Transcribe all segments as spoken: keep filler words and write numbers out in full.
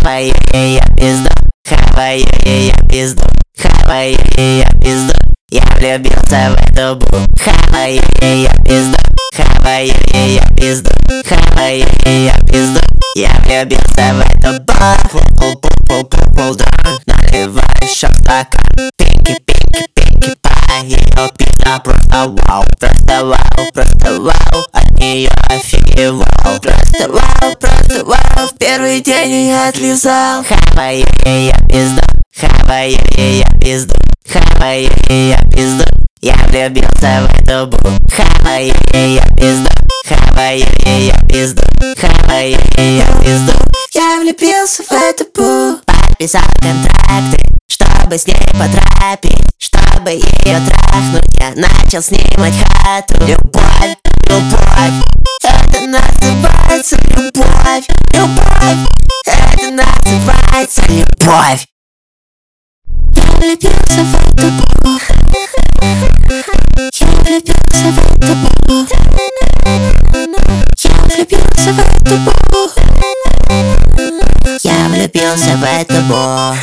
Хаваю я пизду, хаваю я пизду, хаваю я пизду. Я влюбился в эту бу. Хаваю я пизду, хаваю я пизду, хаваю я пизду. Я влюбился в эту бу. Пул-пул-пул-пул-пул, да. Наливай шок стакан. Пинки-пинки, пинки пай. Ее пизда просто вау. Просто вау, просто вау. От нее офигевал. Просто вау, просто вау. В первый день я отлизал. Хаваю я пизду, хаваю я пизду, хаваю я пизду. Я влюбился в эту бу. Хаваю я пизду, хаваю я пизду, хаваю я пизду. Я влюбился в эту бу. Подписал контракты, чтобы с ней потрапить, чтобы ее трахнуть. Я начал снимать хату. Любовь, любовь, это называется любовь. Любовь, это называется любовь. Я влюбился в эту бу. Я влюбился в эту бу. Я влюбился в эту бу. Я влюбился в эту бу.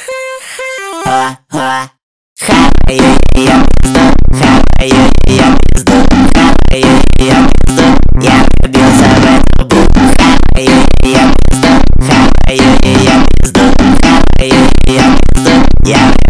О-о. Хаваю я пизду, хаваю я пизду, хаваю я пизду. Я влюбился в эту бу. Хаваю я пизду, хаваю я пизду, хаваю я пизду. Я